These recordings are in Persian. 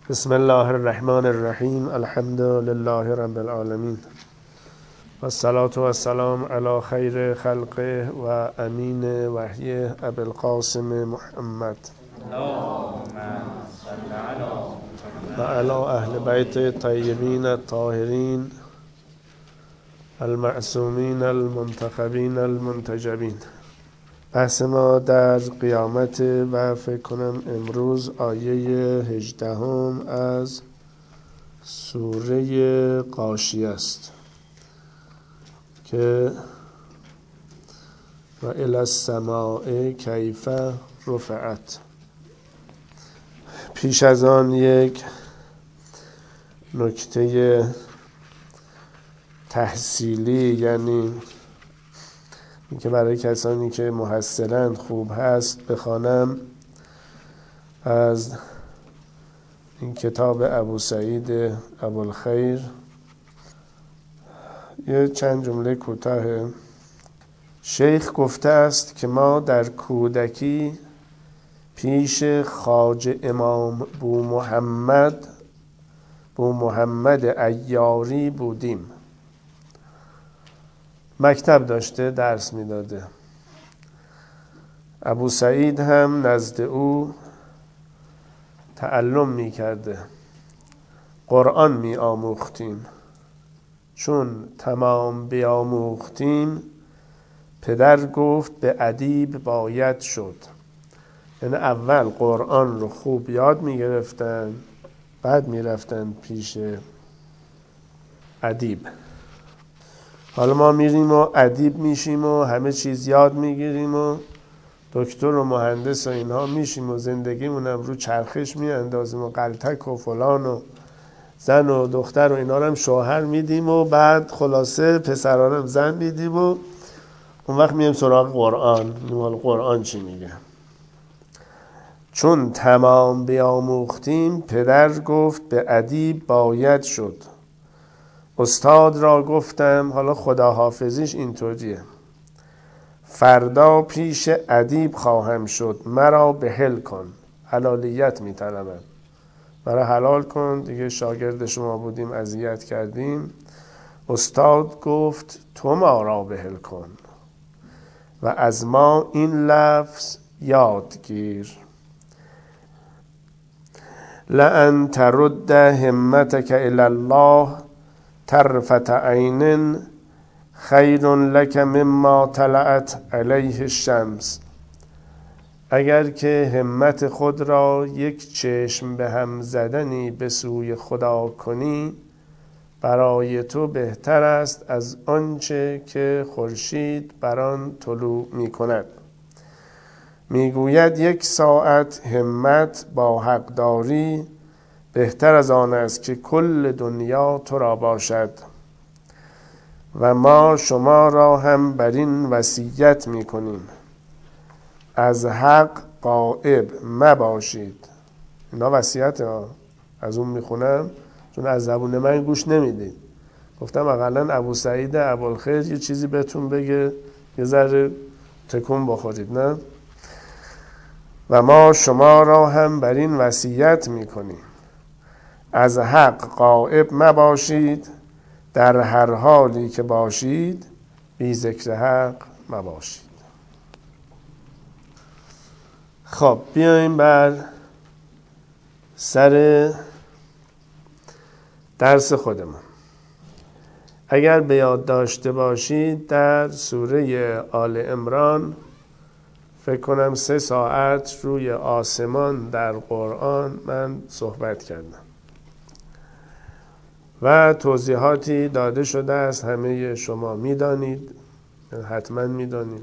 بسم الله الرحمن الرحیم. الحمد لله رب العالمین و الصلاة و السلام علی خیر خلقه و امین وحی ابی القاسم محمد و علی اهل بیت طیبین الطاهرین المعصومین المنتخبین المنتجبین. بحث ما در قیامت و فکر کنم امروز آیه 18 از سوره غاشیه است که و الی السماء کیف رفعت. پیش از آن یک نکته تحصیلی، یعنی که برای کسانی که محصلند خوب هست بخوانم از این کتاب ابو سعید ابوالخیر یه چند جمله کوتاه. شیخ گفته است که ما در کودکی پیش خواجه امام بو محمد عیاری بودیم. مکتب داشته، درس میداده. ابو سعید هم نزد او تعلم میکرده. قرآن می آموختیم. چون تمام بیاموختیم پدر گفت به ادیب باید شد. یعنی اول قرآن رو خوب یاد میگرفتن، بعد میرفتن پیش ادیب. حالا ما میریم و ادیب میشیم و همه چیز یاد میگیریم و دکتر و مهندس و اینها میشیم و زندگیمونم رو چرخش میاندازیم و قلتک و فلان و زن و دختر و اینا رو هم شوهر میدیم و بعد خلاصه پسرانم زن میدیم و اون وقت میایم سراغ قرآن. قرآن چی میگه؟ چون تمام بیاموختیم پدر گفت به ادیب باید شد. استاد را گفتم، حالا خداحافظیش اینطوریه، فردا پیش ادیب خواهم شد، مرا بحل کن. حلالیت میطلبم، مرا حلال کن، دیگه شاگرد شما بودیم اذیت کردیم. استاد گفت تو ما را بحل کن و از ما این لفظ یاد گیر. لئن ترد همتک الی الله طرفة عین خیر لک مما طلعت علیه الشمس. اگر که همت خود را یک چشم به هم زدنی به سوی خدا کنی برای تو بهتر است از آنچه که خورشید بر آن طلوع می کند. میگوید 1 ساعت همت با حقداری بهتر از آن است که کل دنیا تو را باشد. و ما شما را هم بر این وصیت می کنیم از حق غائب مباشید. اینا وصیت ها، از اون میخونم چون از زبون من گوش نمیدید. گفتم اقلا ابو سعید ابوالخیر یه چیزی بهتون بگه یه ذره تکون بخورید، نه؟ و ما شما را هم بر این وصیت میکنیم از حق غائب مباشید، در هر حالی که باشید بی ذکر حق مباشید. خب بیاییم بر سر درس خودمون. اگر به یاد داشته باشید در سوره آل عمران فکر کنم 3 ساعت روی آسمان در قرآن من صحبت کردم و توضیحاتی داده شده است. همه شما میدانید، حتما میدانید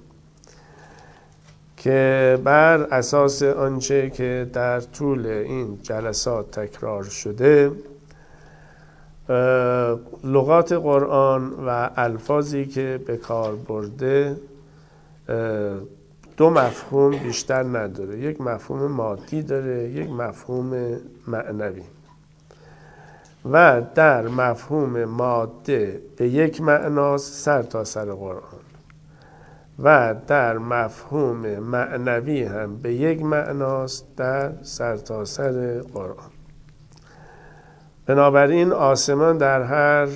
که بر اساس آنچه که در طول این جلسات تکرار شده لغات قرآن و الفاظی که به کار برده 2 مفهوم بیشتر نداره. یک مفهوم مادی داره، یک مفهوم معنوی. و در مفهوم ماده به یک معناست سر تا سر قرآن و در مفهوم معنوی هم به یک معناست در سرتاسر قرآن. بنابراین آسمان در هر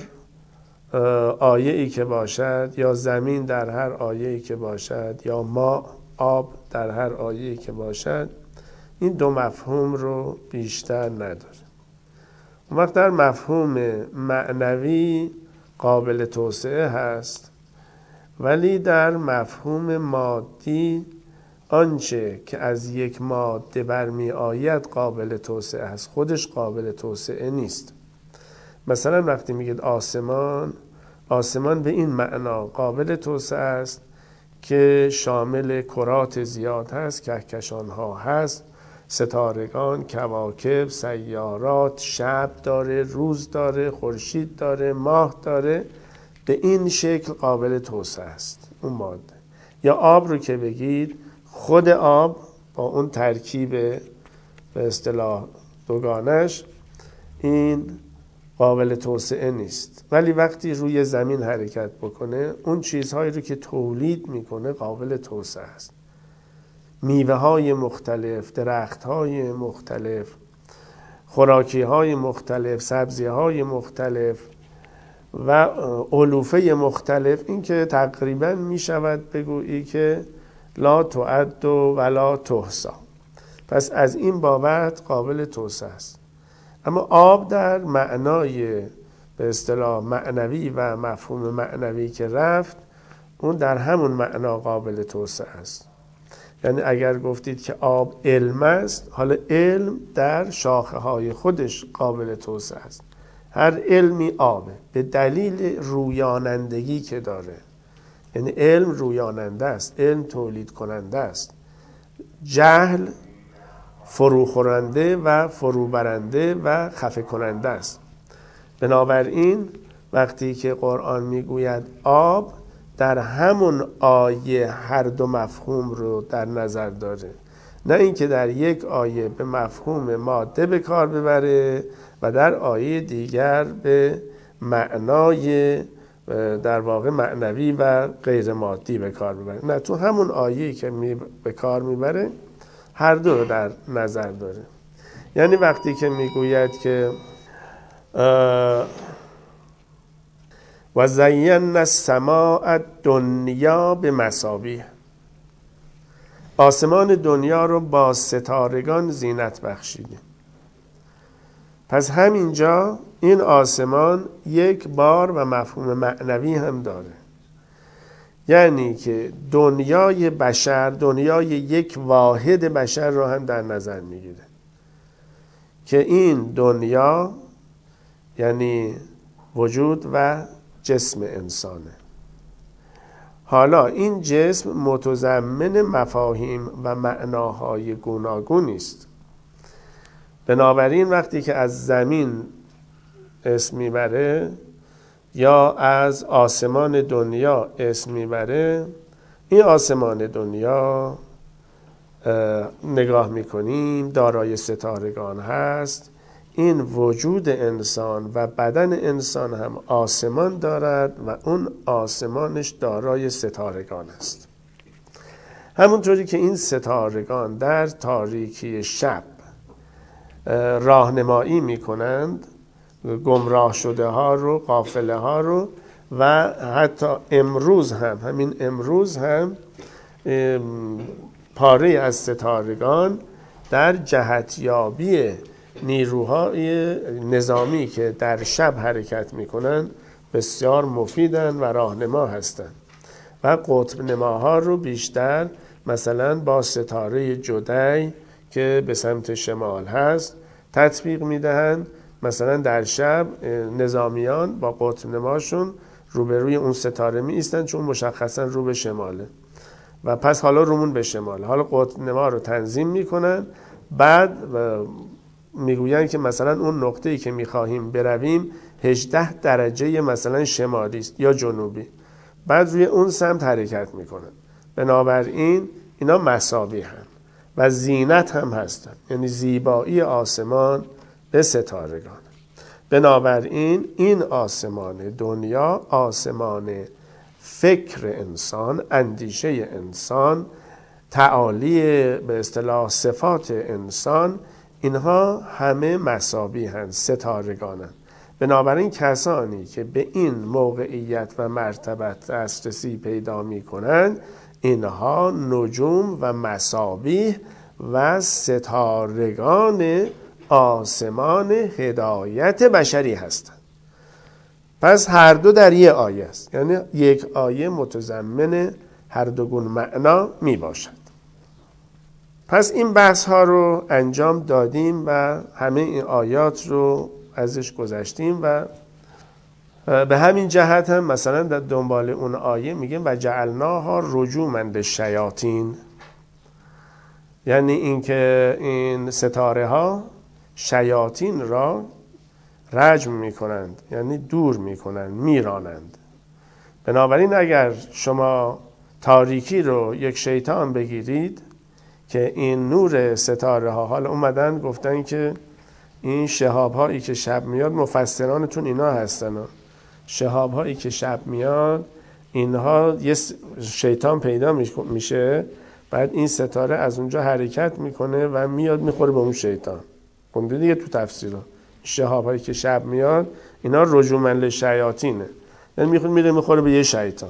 آیه‌ای که باشد، یا زمین در هر آیه‌ای که باشد، یا ما آب در هر آیه‌ای که باشد، این دو مفهوم رو بیشتر نداره. اون وقت در مفهوم معنوی قابل توسعه هست، ولی در مفهوم مادی آنچه که از یک ماده برمی آید قابل توسعه است، خودش قابل توسعه نیست. مثلا وقتی میگید آسمان، آسمان به این معنا قابل توسعه است که شامل کرات زیاد هست، کهکشان ها هست، ستارگان، کواکب، سیارات، شب داره، روز داره، خورشید داره، ماه داره. به این شکل قابل توسعه است اون ماده. یا آب رو که بگید، خود آب با اون ترکیب به اصطلاح دوگانش این قابل توسعه نیست. ولی وقتی روی زمین حرکت بکنه، اون چیزهایی رو که تولید میکنه قابل توسعه است. میوه های مختلف، درخت های مختلف، خوراکی های مختلف، سبزی های مختلف و علوفه مختلف، این که تقریبا می شود بگویی که لا تعد ولا تحصی. پس از این بابت قابل توسعه است. اما آب در معنای به اصطلاح معنوی و مفهوم معنوی که رفت، اون در همون معنا قابل توسعه است. یعنی اگر گفتید که آب علم است، حالا علم در شاخه های خودش قابل توسعه است. هر علمی آبه به دلیل رویانندگی که داره. یعنی علم رویاننده است، علم تولید کننده است. جهل فروخورنده و فروبرنده و خفه کننده است. بنابراین وقتی که قرآن میگوید آب، در همون آیه هر دو مفهوم رو در نظر داره. نه اینکه در یک آیه به مفهوم ماده به کار ببره و در آیه دیگر به معنای در واقع معنوی و غیر مادی به کار ببره. نه، تو همون آیه‌ای که به کار میبره هر دو رو در نظر داره. یعنی وقتی که میگوید که و زینا السماء الدنیا بمصابیح، آسمان دنیا رو با ستارگان زینت بخشیدیم. پس همینجا این آسمان یک بار و مفهوم معنوی هم داره. یعنی که دنیای بشر، دنیای یک واحد بشر رو هم در نظر میگیره که این دنیا یعنی وجود و جسم انسانه. حالا این جسم متضمن مفاهیم و معناهای گوناگونی است. بنابراین وقتی که از زمین اسم میبره یا از آسمان دنیا اسم میبره، این آسمان دنیا نگاه میکنیم دارای ستارگان هست. این وجود انسان و بدن انسان هم آسمان دارد و اون آسمانش دارای ستارگان است. همونطوری که این ستارگان در تاریکی شب راهنمایی میکنند گمراه شده ها رو، غافله ها رو، و حتی امروز هم، همین امروز هم پاره از ستارگان در جهتیابی نیروهای نظامی که در شب حرکت میکنن بسیار مفیدن و راهنما هستند. و قطب نماها رو بیشتر مثلا با ستاره جدی که به سمت شمال هست تطبیق میدهند. مثلا در شب نظامیان با قطب نماشون روبروی اون ستاره می ایستن، چون مشخصا رو به شماله و پس حالا رومون به شماله. حالا قطب نما رو تنظیم میکنن، بعد میگوین که مثلا اون نقطه‌ای که میخواهیم برویم 18 درجه مثلا شمالی است یا جنوبی، بعد روی اون سمت حرکت میکنن. بنابراین اینا مصابیح هم و زینت هم هستن، یعنی زیبایی آسمان به ستارگان. بنابراین این آسمان دنیا، آسمان فکر انسان، اندیشه انسان، تعالی به اصطلاح صفات انسان، اینها همه مساوی هستند، ستارگانند. بنابراین کسانی که به این موقعیت و مرتبت دسترسی پیدا می کنند، اینها نجوم و مصابیح و ستارگان آسمان هدایت بشری هستند. پس هر دو در یک آیه است، یعنی یک آیه متضمن هر دو گونه معنا می باشد. پس این بحث ها رو انجام دادیم و همه این آیات رو ازش گذشتیم و به همین جهت هم مثلا در دنبال اون آیه میگیم و جعلناها رجوما للشیاطین، یعنی اینکه این ستاره ها شیاطین را رجم میکنند، یعنی دور میکنند، میرانند. بنابراین اگر شما تاریکی رو یک شیطان بگیرید که این نور ستاره ها، حالا اومدن گفتن که این شهاب هایی که شب میاد، مفسرانتون اینا هستن، شهاب هایی که شب میاد اینها یه شیطان پیدا میشه، بعد این ستاره از اونجا حرکت میکنه و میاد میخوره به اون شیطان. خونده دیگه تو تفسیر ها، شهاب هایی که شب میاد اینا رجوما للشیاطینه، یعنی میره میخوره به یه شیطان.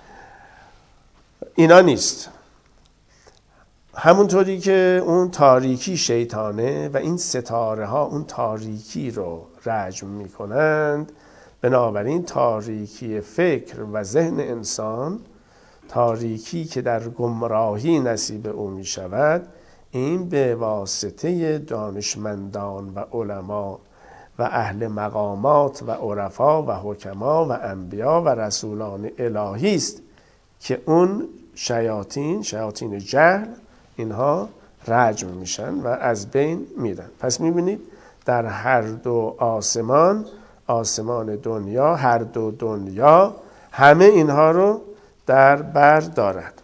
اینا نیست. همونطوری که اون تاریکی شیطانه و این ستاره ها اون تاریکی رو رجم میکنند، بنابراین تاریکی فکر و ذهن انسان، تاریکی که در گمراهی نصیب او می شود، این به واسطه دانشمندان و علما و اهل مقامات و عرفا و حکما و انبیا و رسولان الهی است که اون شیاطین جهل اینها رجم میشن و از بین میرن. پس میبینید در هر دو آسمان دنیا، هر دو دنیا همه اینها رو در بر دارد.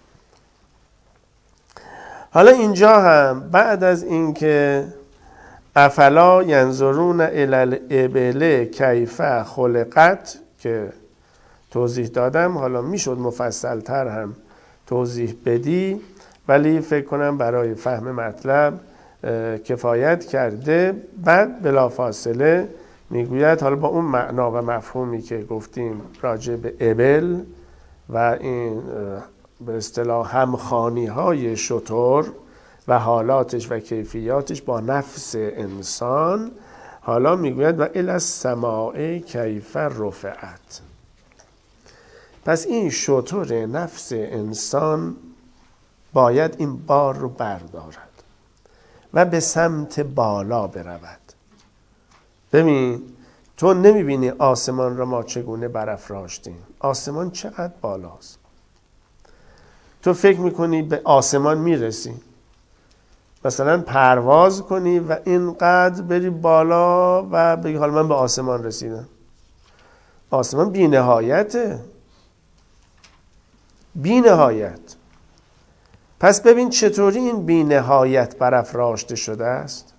حالا اینجا هم بعد از اینکه افلا ینظرون الی الابل کیف خلقت که توضیح دادم، حالا میشد مفصل تر هم توضیح بدی، ولی فکر کنم برای فهم مطلب کفایت کرده. بعد بلافاصله میگوید حالا با اون معنا و مفهومی که گفتیم راجع به ابل و این به اصطلاح همخوانی های شتر و حالاتش و کیفیاتش با نفس انسان، حالا میگوید و الی السماء کیف رفعت. پس این شتر نفس انسان باید این بار رو بردارد و به سمت بالا برود. ببین تو نمیبینی آسمان را ما چگونه برافراشتیم، آسمان چقدر بالاست. تو فکر میکنی به آسمان میرسی، مثلا پرواز کنی و اینقدر بری بالا و بگی حالا من به آسمان رسیدم. آسمان بی نهایته، بی نهایت. پس ببین چطوری این بی نهایت برافراشته شده است.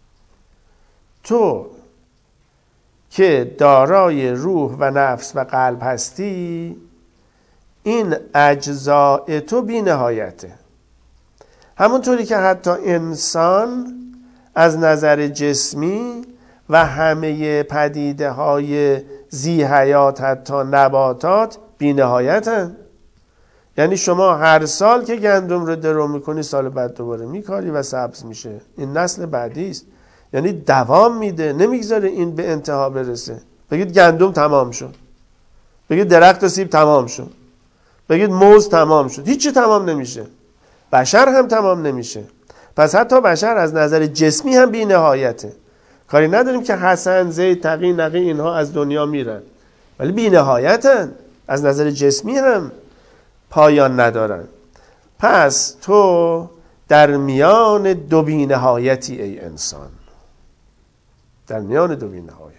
تو که دارای روح و نفس و قلب هستی، این اجزاء تو بی نهایته. همونطوری که حتی انسان از نظر جسمی و همه پدیده های ذی حیات حتی نباتات بی نهایتن. یعنی شما هر سال که گندم رو درو میکنی، سال بعد دوباره میکاری و سبز میشه. این نسل بعدی است، یعنی دوام میده، نمیگذاره این به انتها برسه. بگید گندم تمام شد، بگید درخت سیب تمام شد، بگید موز تمام شد، هیچی تمام نمیشه. بشر هم تمام نمیشه. پس حتی بشر از نظر جسمی هم بی نهایته. کاری نداریم که حسن، زید، تقی، نقی اینها از دنیا میرن، ولی بی نهایتن، از نظر جسمی هم پایان ندارن. پس تو در میان دو بی نهایتی ای انسان، در میان دو بی نهایتی.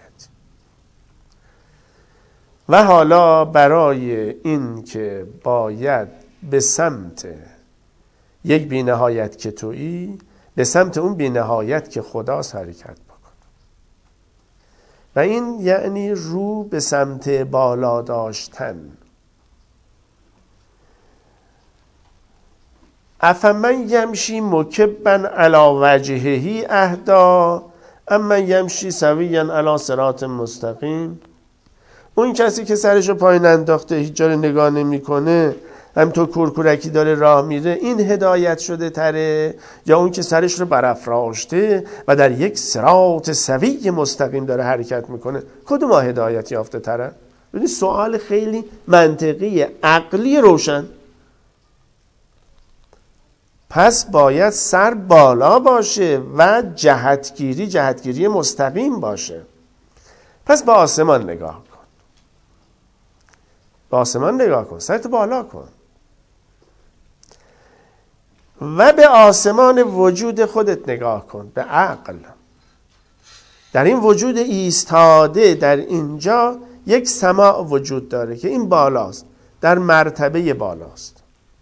و حالا برای این که باید به سمت یک بی نهایت که تویی، به سمت اون بی نهایت که خداست حرکت بکن. و این یعنی رو به سمت بالا داشتن. افمن یمشی مکبا علی وجهه اهدا اما یمشی سویا علی صراط مستقیم. اون کسی که سرشو پایین انداخته هیچ جا رو نگاه نمیکنه، همینطور کورکورکی داره راه میره، این هدایت شده تره یا اون که سرش رو برافراشته و در یک صراط سوی مستقیم داره حرکت میکنه؟ کدوم هدایت یافته تره؟ ببینید سوال خیلی منطقی، عقلی، روشن. پس باید سر بالا باشه و جهتگیری مستقیم باشه. پس به آسمان نگاه کن، به آسمان نگاه کن، سرت بالا کن و به آسمان وجود خودت نگاه کن، به عقل. در این وجود ایستاده در اینجا یک سماع وجود داره که این بالاست، در مرتبه بالاست،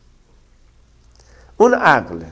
اون عقله.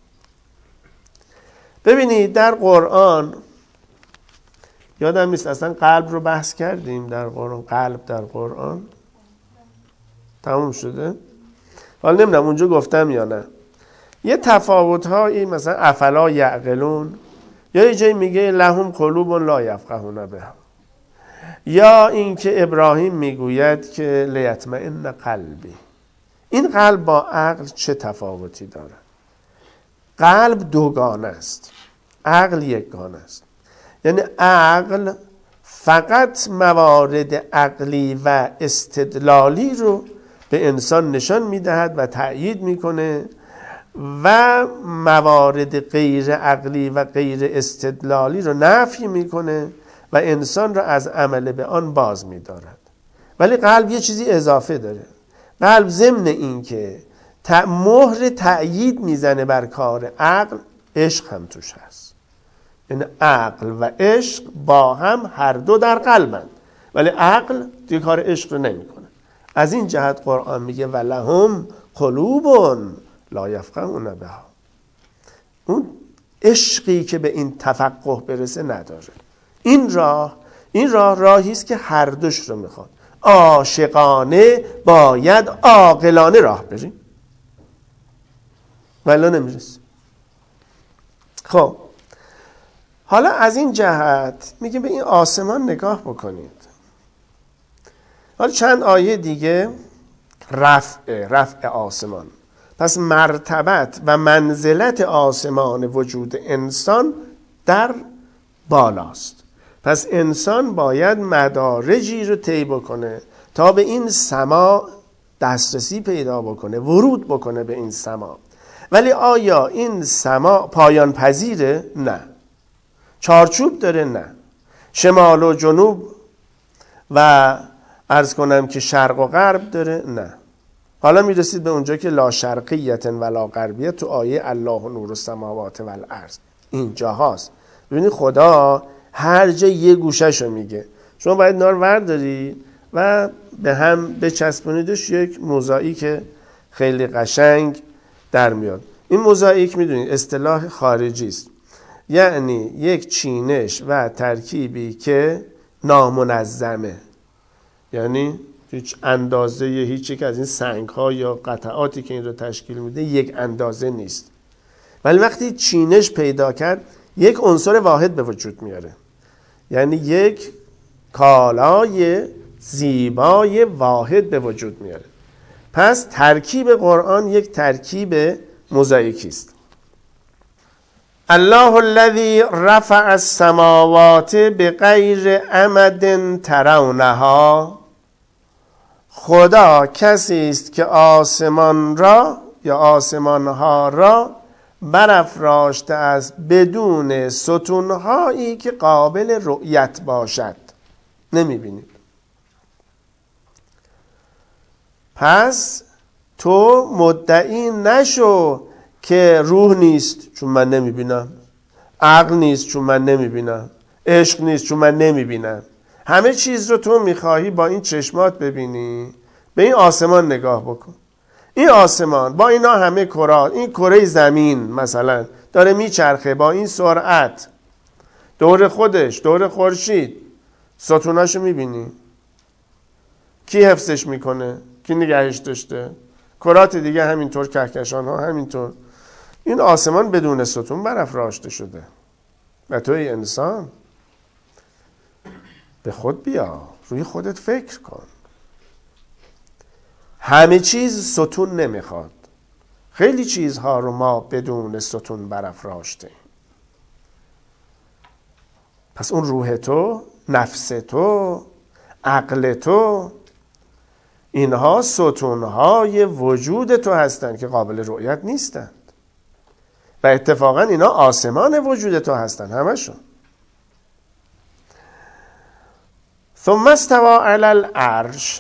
ببینید در قرآن، یادم نیست اصلا قلب رو بحث کردیم در قرآن، قلب در قرآن تموم شده؟ حالا نمیدونم اونجا گفتم یا نه. یه تفاوت هایی مثلا افلا یعقلون، یا یه جایی میگه لهم قلوب لا یفقهون بها، یا اینکه ابراهیم میگوید که لیطمئن قلبی. این قلب با عقل چه تفاوتی داره؟ قلب دوگانه است، عقل یکگانه است. یعنی عقل فقط موارد عقلی و استدلالی رو به انسان نشان میدهد و تأیید میکنه و موارد غیر عقلی و غیر استدلالی رو نفی میکنه و انسان رو از عمل به آن باز میدارد. ولی قلب یه چیزی اضافه داره. قلب ضمن این که مهر تأیید میزنه بر کار عقل، عشق هم توش هست. یعنی عقل و عشق با هم هر دو در قلبند، ولی عقل دیگه کار عشق رو نمیکنه. از این جهت قرآن میگه ولهم قلوب لا یفقهون بها. اون عشقی که به این تفقه برسه نداره. این راه راهی است که هر دوش رو میخواد. عاشقانه باید عاقلانه راه بریم، ولی نمیرسیم. خب حالا از این جهت میگه به این آسمان نگاه بکنید. حالا چند آیه دیگه رفع آسمان. پس مرتبت و منزلت آسمان وجود انسان در بالاست. پس انسان باید مدارجی رو طی بکنه تا به این سما دسترسی پیدا بکنه، ورود بکنه به این سما. ولی آیا این سما پایان پذیره؟ نه. چارچوب داره؟ نه. شمال و جنوب و عرض کنم که شرق و غرب داره؟ نه. حالا میرسید به اونجا که لا شرقیت ولا غربیت تو آیه الله نور السماوات والارض اینجا هاست. ببینید خدا هر جا یه گوشهشو میگه. شما باید نار ورداری و به هم بچسبونیدش، یک موزاییک خیلی قشنگ در میاد. این موزاییک میدونید اصطلاح خارجی است، یعنی یک چینش و ترکیبی که نامنظمه، یعنی هیچ اندازه هیچ یک از این سنگ ها یا قطعاتی که این رو تشکیل میده یک اندازه نیست. ولی وقتی چینش پیدا کرد یک عنصر واحد به وجود میاره، یعنی یک کالای زیبای واحد به وجود میاره. پس ترکیب قرآن یک ترکیب موزاییکی است. الله الذی رفع السماوات بغیر عمد ترونها. خدا کسی است که آسمان را یا آسمانها را برافراشته است بدون ستونهایی که قابل رؤیت باشد، نمیبینید. پس تو مدعی نشو که روح نیست چون من نمیبینم، عقل نیست چون من نمیبینم، عشق نیست چون من نمیبینم. همه چیز رو تو میخواهی با این چشمات ببینی. به این آسمان نگاه بکن. این آسمان با اینا همه کرات، این کره زمین مثلا داره میچرخه با این سرعت دور خودش، دور خورشید. ستوناشو میبینی؟ کی حفظش میکنه؟ کی نگهش داشته؟ کرات دیگه همینطور، کهکشان ها همینطور. این آسمان بدون ستون برافراشته شده و تو ای انسان به خود بیا، روی خودت فکر کن. همه چیز ستون نمیخواد. خیلی چیزها رو ما بدون ستون برافراشته. پس اون روح تو، نفس تو، عقل تو، اینها ستونهای وجود تو هستند که قابل رؤیت نیستند و اتفاقا اینا آسمان وجود تو هستند همشون. ثم استوى علی العرش،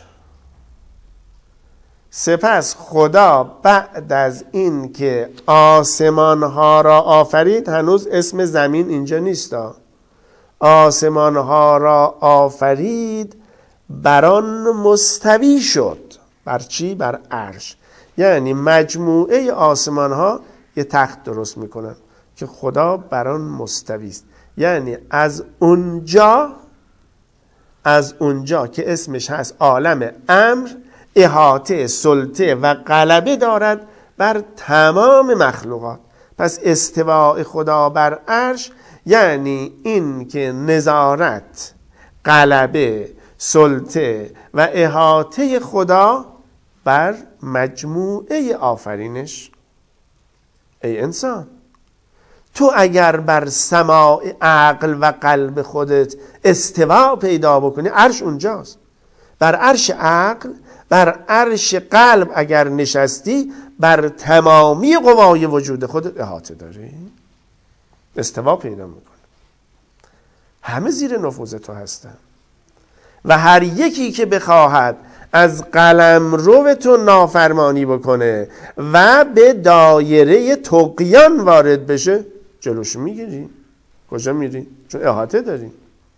سپس خدا بعد از این که آسمان ها را آفرید، هنوز اسم زمین اینجا نیست، آسمان ها را آفرید، بر آن مستوی شد. بر چی؟ بر عرش. یعنی مجموعه آسمان ها یه تخت درست میکنن که خدا بر آن مستوی است. یعنی از اونجا که اسمش هست عالم امر، احاطه، سلطه و غلبه دارد بر تمام مخلوقات. پس استواء خدا بر عرش یعنی این که نظارت، غلبه، سلطه و احاطه خدا بر مجموعه آفرینش. ای انسان، تو اگر بر سماع عقل و قلب خودت استوا پیدا بکنی، عرش اونجاست. بر عرش عقل، بر عرش قلب اگر نشستی، بر تمامی قوای وجود خودت احاطه داری، استوا پیدا میکنی. همه زیر نفوذ تو هستن و هر یکی که بخواهد از قلمرو تو نافرمانی بکنه و به دایره طغیان وارد بشه، جلوشو میگیری. کجا میری؟ چون احاطه داری.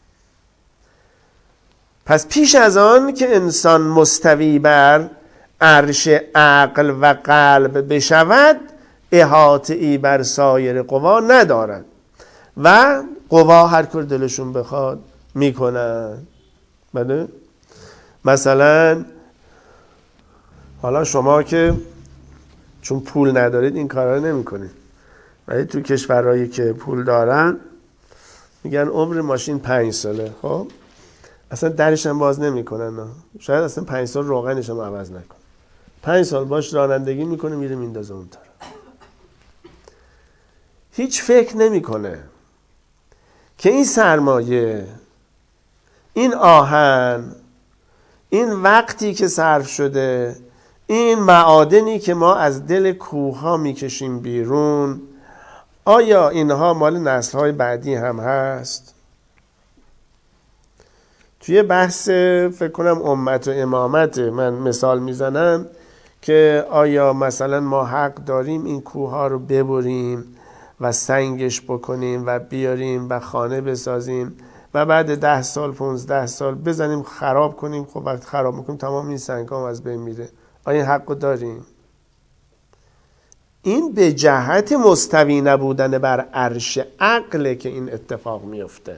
پس پیش از آن که انسان مستوی بر عرش عقل و قلب بشود، احاطه ای بر سایر قوا ندارد و قوا هر کار دلشون بخواد میکنن. بله؟ مثلا حالا شما که چون پول ندارید این کارا نمیکنید، ولی تو کشورهایی که پول دارن میگن عمر ماشین 5 ساله. خب اصلا درش هم باز نمیکنن، شاید اصلا 5 سال روغنش هم عوض نکنه. 5 سال باش رانندگی میکنه، میره میندازه اون طرف. هیچ فکر نمیکنه که این سرمایه، این آهن، این وقتی که صرف شده، این معادنی که ما از دل کوه‌ها میکشیم بیرون، آیا اینها مال نسل‌های بعدی هم هست؟ توی بحث فکر کنم امت و امامت من مثال میزنم که آیا مثلا ما حق داریم این کوه‌ها رو ببریم و سنگش بکنیم و بیاریم و خانه بسازیم و بعد 10 سال 15 سال بزنیم خراب کنیم؟ خب وقت خراب میکنیم تمام این سنگ هم از بین میره. آیا این حق داریم؟ این به جهت مستوی نبودن بر عرش عقله که این اتفاق میفته.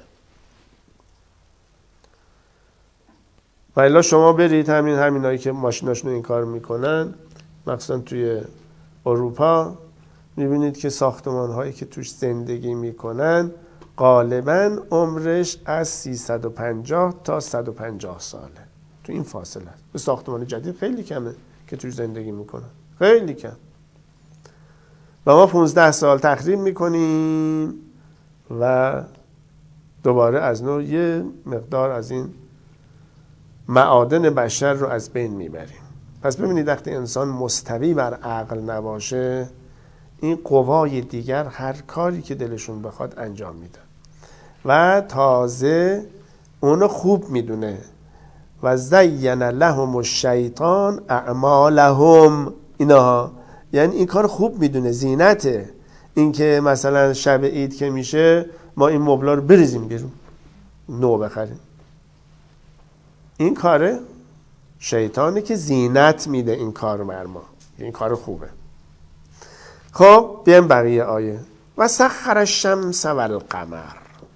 و الا شما برید همینایی که ماشیناشون این کار میکنن، مخصوصا توی اروپا، میبینید که ساختمان‌هایی که توش زندگی میکنن غالباً عمرش از 350 تا 150 ساله. تو این فاصله است. به ساختمان جدید خیلی کمه که توش زندگی میکنن، خیلی کم. و ما 15 سال تخریب میکنیم و دوباره از نوع یه مقدار از این معادن بشر رو از بین میبریم. پس ببینید وقتی انسان مستوی بر عقل نباشه، این قوای دیگر هر کاری که دلشون بخواد انجام میدن و تازه اونو خوب میدونه. و زین لهم الشیطان اعمالهم، اینا یعنی این کار خوب میدونه، زینته. این که مثلا شب عید که میشه ما این مبلا رو بریزیم بیرون نو بخریم، این کاره شیطانه که زینت میده این کار بر ما، این کار خوبه. خب بیایم بقیه آیه. و سخر الشمس و القمر،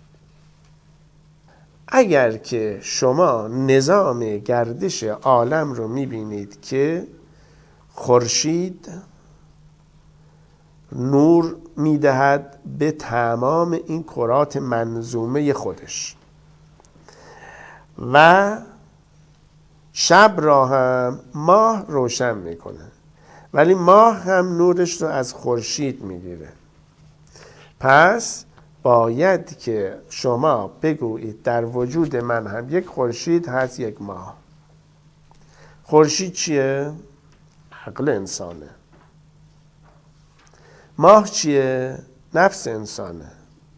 اگر که شما نظام گردش عالم رو میبینید که خورشید نور میدهد به تمام این کرات منظومه خودش و شب را هم ماه روشن میکنه، ولی ماه هم نورش رو از خورشید میگیره. پس باید که شما بگویید در وجود من هم یک خورشید هست، یک ماه. خورشید چیه؟ عقل انسانه. ماه چیه؟ نفس انسانه.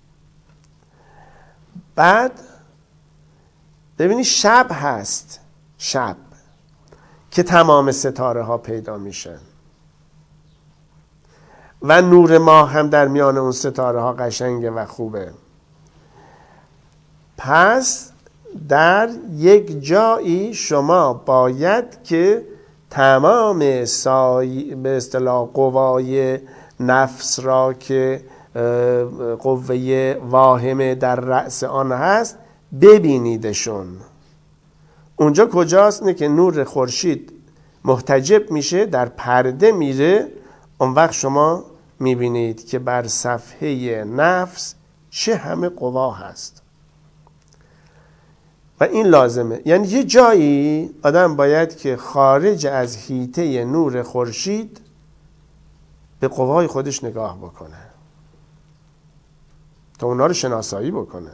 بعد ببینی شب هست، شب که تمام ستاره ها پیدا میشن و نور ماه هم در میان اون ستاره ها قشنگه و خوبه. پس در یک جایی شما باید که تمام به اصطلاح قوای نفس را که قوه واهمه در رأس آن هست ببینیدشون. اونجا کجاست؟ نه که نور خورشید محتجب میشه، در پرده میره. اون وقت شما میبینید که بر صفحه نفس چه همه قوا هست و این لازمه. یعنی یه جایی آدم باید که خارج از حیطه نور خورشید به قوای خودش نگاه بکنه تا اونا رو شناسایی بکنه.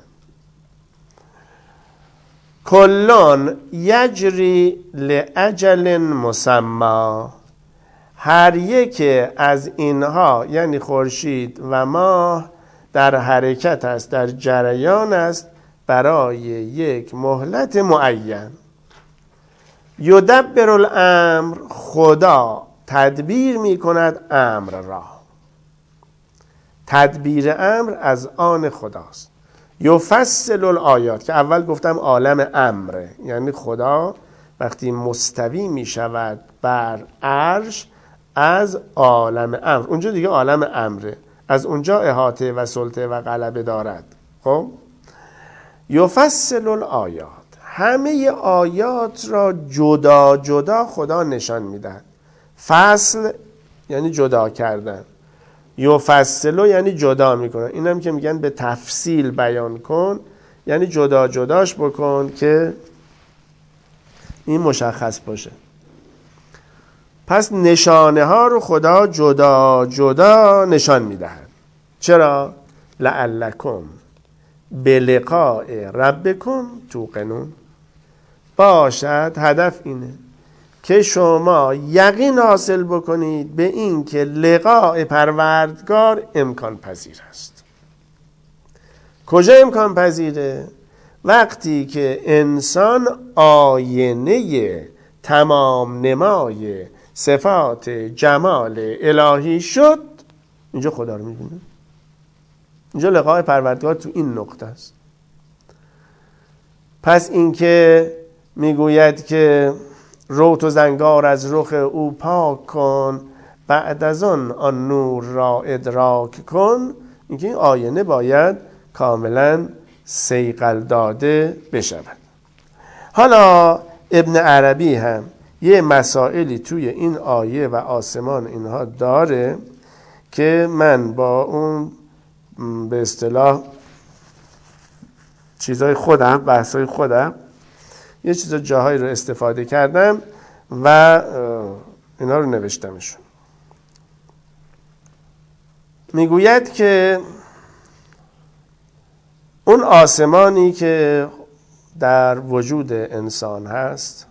کلان یجری لاجل مسمی، هر یک از اینها یعنی خورشید و ماه در حرکت است، در جریان است برای یک مهلت معین. یدبر الامر، خدا تدبیر می کند امر را. تدبیر امر از آن خداست. یفصل الآیات، که اول گفتم عالم امره، یعنی خدا وقتی مستوی می شود بر عرش از عالم امر، اونجا دیگه عالم امره، از اونجا احاطه و سلطه و غلبه دارد. خب یفصل الآیات، همه آیات را جدا جدا خدا نشان میدهد. فصل یعنی جدا کردن، یفصل یعنی جدا میکنن. اینم که میگن به تفصیل بیان کن، یعنی جدا جداش بکن که این مشخص باشه. پس نشانه ها رو خدا جدا جدا نشان میدهد. چرا؟ لعلکم بلقاء ربکم توقنون، باشد هدف اینه که شما یقین حاصل بکنید به این که لقاء پروردگار امکان پذیر است. کجا امکان پذیره؟ وقتی که انسان آینه تمام نمای صفات جمال الهی شد، اینجا خدا رو میبینه. اینجا لقاء پروردگار تو این نقطه است. پس این که میگوید که روت و زنگار از رخ او پاک کن، بعد از آن نور را ادراک کن، اینکه این آینه باید کاملا صیقل داده بشود. حالا ابن عربی هم یه مسائلی توی این آیه و آسمان اینها داره که من با اون به اصطلاح چیزای خودم، بحثای خودم، یه چیز جاهایی رو استفاده کردم و اینا رو نوشتمشون. میگوید که اون آسمانی که در وجود انسان هست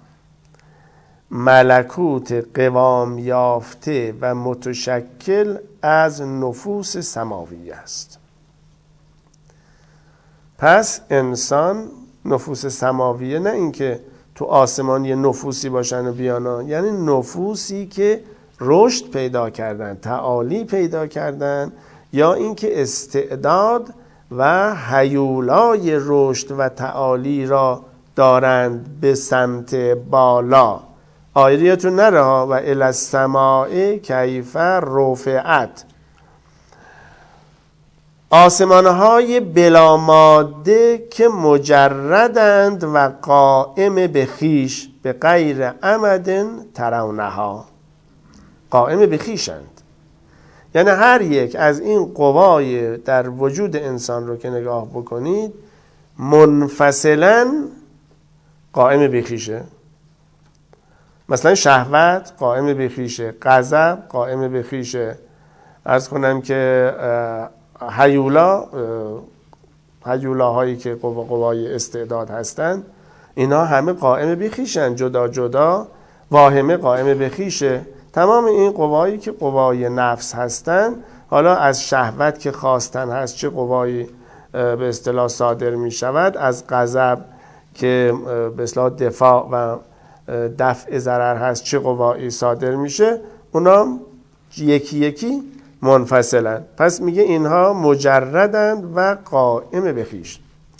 ملکوت قوام یافته و متشکل از نفوس سماوی است. پس انسان نفوس سماویه، نه اینکه تو آسمان یه نفوسی باشن و بیانا، یعنی نفوسی که رشد پیدا کردن، تعالی پیدا کردن، یا اینکه استعداد و هیولای رشد و تعالی را دارند به سمت بالا. آیریتون نره ها و الی السماء کیف رفعت. آسمانهای بلا ماده که مجردند و قائم به خویش به غیر عمد ترونها، قائم به خویشند، یعنی هر یک از این قوای در وجود انسان رو که نگاه بکنید منفصلاً قائم به خویشه. مثلا شهوت قائم به خویشه، غضب قائم به خویشه، عرض کنم که هیولاهایی که قوای استعداد هستن اینا همه قائم به خویشن، جدا جدا واهمه قائم به خویشه. تمام این قوایی که قوای نفس هستن، حالا از شهوت که خواستن هست چه قوایی به اصطلاح صادر می شود، از غضب که به اصطلاح دفاع و دفع ضرر هست چه قوایی صادر میشه، اونا یکی یکی منفصلن. پس میگه اینها مجردند و قائم به خویش.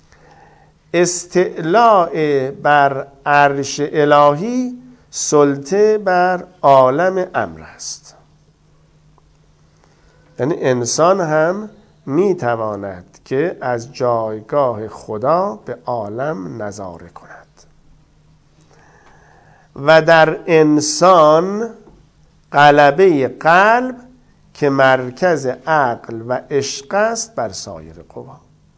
استعلاء بر عرش الهی سلطه بر عالم امر است. یعنی انسان هم میتواند که از جایگاه خدا به عالم نظاره کند و در انسان غلبه قلب که مرکز عقل و عشق است بر سایر قوا.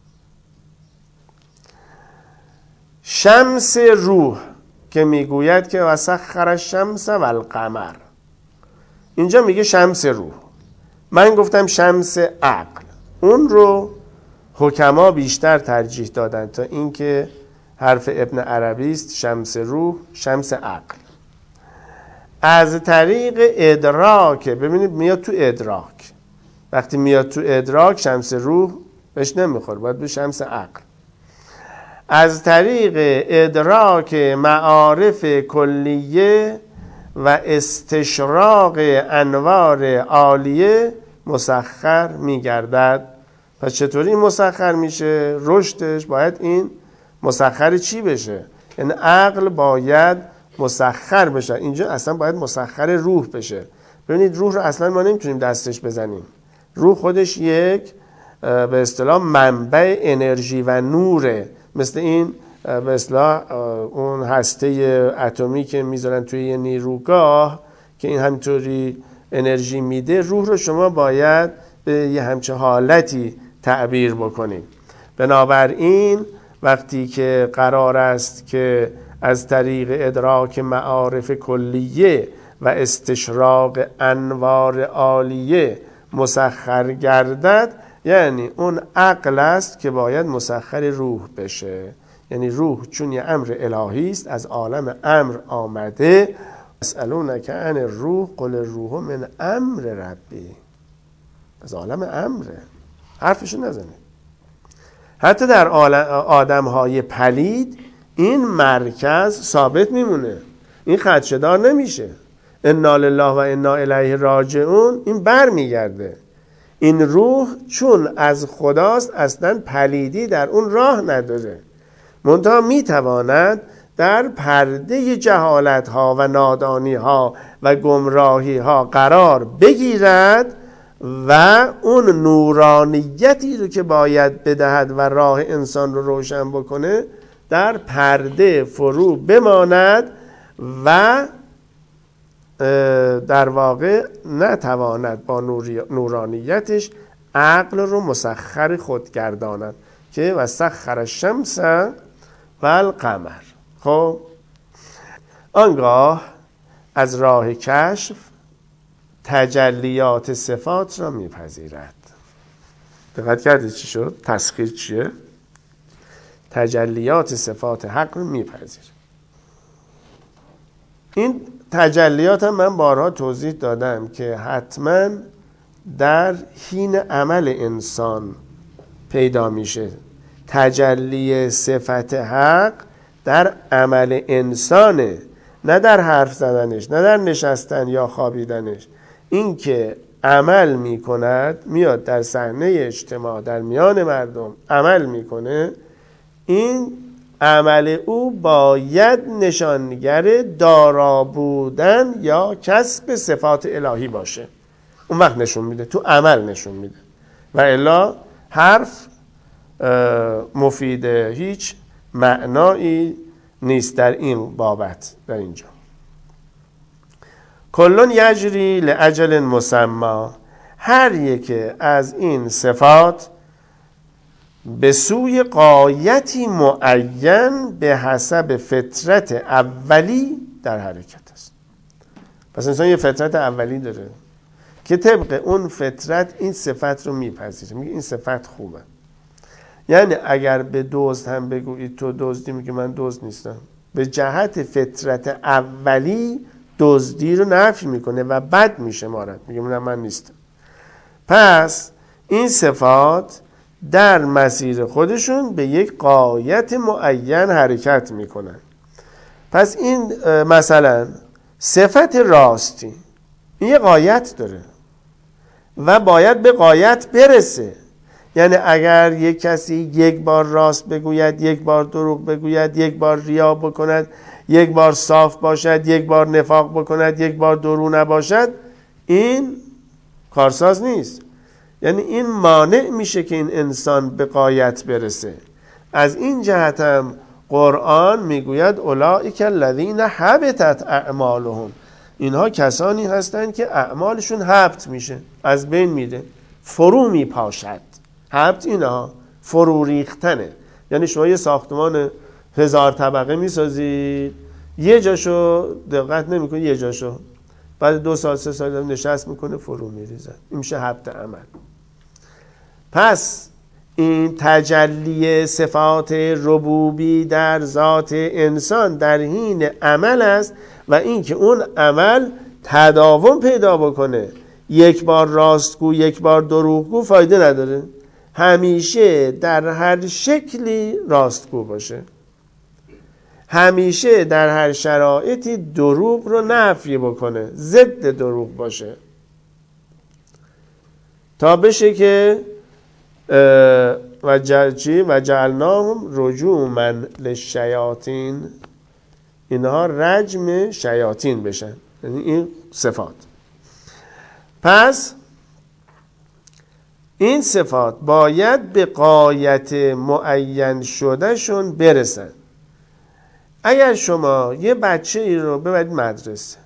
شمس روح که میگوید که وسخر الشمس و القمر، اینجا میگه شمس روح، من گفتم شمس عقل. اون رو حکما بیشتر ترجیح دادن تا اینکه حرف ابن عربی است شمس روح، شمس عقل. از طریق ادراک، ببینید میاد تو ادراک، وقتی میاد تو ادراک شمس روح بهش نمیخوره، باید به شمس عقل. از طریق ادراک معارف کلیه و استشراق انوار عالیه مسخر میگردد. پس چطوری این مسخر میشه؟ رشدش باید این مسخر چی بشه؟ یعنی عقل باید مسخر بشه. اینجا اصلا باید مسخر روح بشه. ببینید روح رو اصلا ما نمیتونیم دستش بزنیم. روح خودش یک به اصطلاح منبع انرژی و نوره، مثل این به اصطلاح اون هسته اتمی که میذارن توی یه نیروگاه که این همینطوری انرژی میده. روح رو شما باید به یه همچه حالتی تعبیر بکنید. بنابراین وقتی که قرار است که از طریق ادراک معارف کلیه و استشراق انوار عالیه مسخر گردد، یعنی اون عقل است که باید مسخر روح بشه. یعنی روح چون یه امر الهی است، از عالم امر آمده. یسألونک عن الروح قل الروح من امر ربی، از عالم امره، حرفشو نزنید. حتی در آدم‌های پلید این مرکز ثابت میمونه، این خدشه‌دار نمیشه. انا لله و انا الیه راجعون، این بر میگرده. این روح چون از خداست اصلا پلیدی در اون راه نداره، منتها میتواند در پرده جهالت ها و نادانی ها و گمراهی ها قرار بگیرد و اون نورانیتی رو که باید بدهد و راه انسان رو روشن بکنه در پرده فرو بماند و در واقع نتواند با نورانیتش عقل رو مسخر خود گرداند که و سخر الشمس و القمر. خب آنگاه از راه کشف تجلیات صفات را میپذیرد. دقت کردید چی شد؟ تسخیر چیه؟ تجلیات صفات حق رو میپذیرد. این تجلیات هم من بارها توضیح دادم که حتما در حین عمل انسان پیدا میشه. تجلی صفت حق در عمل انسانه، نه در حرف زدنش، نه در نشستن یا خوابیدنش. این که عمل میکند، میاد در صحنه اجتماع در میان مردم عمل میکنه، این عمل او باید نشانگر دارا بودن یا کسب صفات الهی باشه. اون وقت نشون میده، تو عمل نشون میده، و الا حرف مفید هیچ معنایی نیست در این بابت. در اینجا کلون یجری لاجل مسمی، هر یک از این صفات به سوی غایتی معین به حسب فطرت اولی در حرکت است. پس انسان یه فطرت اولی داره که طبق اون فطرت این صفت رو میپذیره، میگه این صفت خوبه. یعنی اگر به دزد هم بگویید تو دزدی، میگه من دزد نیستم، به جهت فطرت اولی دزدی رو نفی میکنه و بد میشمارد، میگه من نیستم. پس این صفات در مسیر خودشون به یک غایت معین حرکت میکنن. پس این مثلا صفت راستی این یه غایت داره و باید به غایت برسه. یعنی اگر یک کسی یک بار راست بگوید، یک بار دروغ بگوید، یک بار ریا بکند، یک بار صاف باشد، یک بار نفاق بکند، یک بار درو نباشد، این کارساز نیست. یعنی این مانع میشه که این انسان به غایت برسه. از این جهت هم قرآن میگوید اولئک الذین حبطت اعمالهم، اینها کسانی هستند که اعمالشون حبط میشه، از بین میره، فرو میپاشد. حبط اینها فرو ریختنه. یعنی شما یه ساختمان 1000 طبقه میسازید، یه جاشو دقت نمیکنید، یه جاشو بعد 2 سال 3 سال نشست میکنه فرو میریزه، این میشه حبط عمل. پس این تجلی صفات ربوبی در ذات انسان در حین عمل است و اینکه اون عمل تداوم پیدا بکنه. یک بار راستگو یک بار دروغگو فایده نداره، همیشه در هر شکلی راستگو باشه، همیشه در هر شرایطی دروغ رو نفی بکنه، ضد دروغ باشه، تا بشه که و جعلناهم رجوما للشیاطین، اینها رجم شیاطین بشن، یعنی این صفات. پس این صفات باید به غایت معین شده شون برسن. اگر شما یه بچه ای رو ببرید مدرسه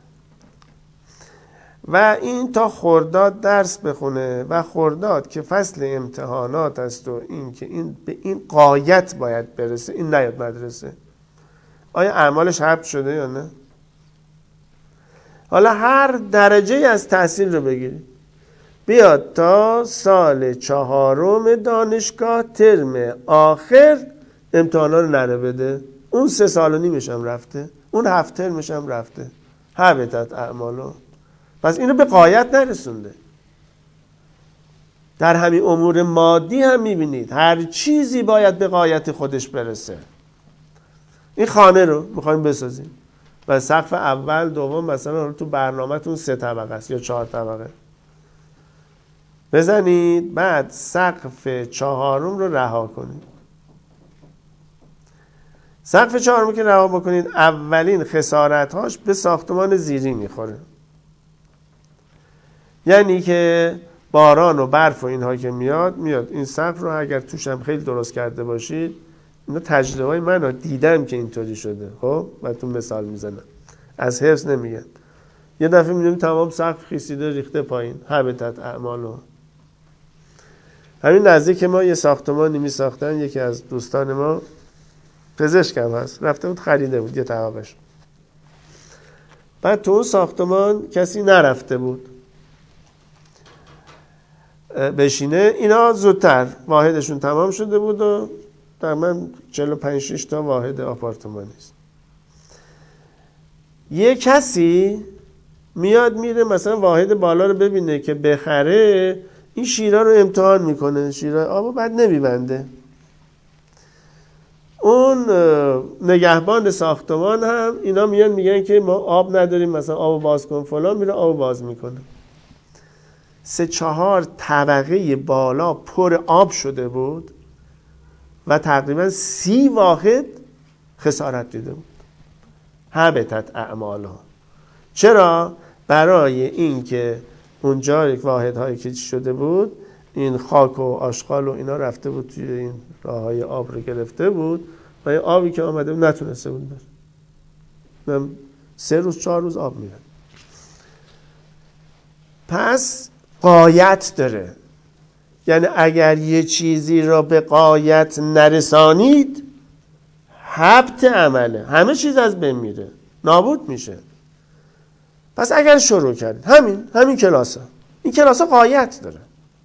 و این تا خرداد درس بخونه و خرداد که فصل امتحانات است و این که این به این غایت باید برسه، این نیاد مدرسه، آیا اعمالش حبط شده یا نه؟ حالا هر درجه از تحصیل رو بگیرید، بیاد تا سال 4 دانشگاه ترم آخر امتحانا رو نره بده، اون 3 سال و نیمش هم رفته، اون 7 ترمش هم رفته، حبطت اعمالو. پس اینو به غایت نرسونده. در همین امور مادی هم میبینید هر چیزی باید به غایت خودش برسه. این خانه رو میخوایم بسازیم و سقف اول دوم مثلا تو برنامه‌تون 3 طبقه است یا 4 طبقه بزنید، بعد سقف 4 رو رها کنید. سقف 4 که رها بکنید، اولین خسارت‌هاش به ساختمان زیری میخوره. یعنی که باران و برف و اینها که میاد این سقف رو اگر توش هم خیلی درست کرده باشید، اینا تجربه‌های من رو دیدم که اینطوری شده. خب براتون مثال میزنم، از حفظ نمیگم. یه دفعه می‌بینیم تمام سقف خیسیده ریخته پایین، حبطت اعمالو. همین نزدیک ما یه ساختمانی می‌ساختن، یکی از دوستان ما پزشک هم هست، رفته بود خریده بود یه طبقه‌اش. بعد تو اون ساختمان کسی نرفته بود بشینه، اینا زودتر واحدشون تمام شده بود و تقریباً 45-6 تا واحد آپارتمانی است. یه کسی میاد میره مثلا واحد بالا رو ببینه که بخره، این شیرا رو امتحان میکنه، شیرا آبو بعد نمیبنده. اون نگهبان ساختمان هم اینا میان میگن که ما آب نداریم، مثلا آبو باز کن فلان، میره آبو باز میکنه. 3-4 طبقه بالا پر آب شده بود و تقریبا 30 واحد خسارت دیده بود. حبطت اعمالها. چرا؟ برای این که اونجا یک واحدهایی که شده بود، این خاک و آشغال و اینا رفته بود توی این راههای آب رو گرفته بود و این آبی که آمده بود نتونسته بود بره. 3 روز 4 روز آب میره. پس غایت داره. یعنی اگر یه چیزی را به غایت نرسانید حبط عمله، همه چیز از بین میره، نابود میشه. پس اگر شروع کردید همین کلاسا، این کلاسا غایت داره.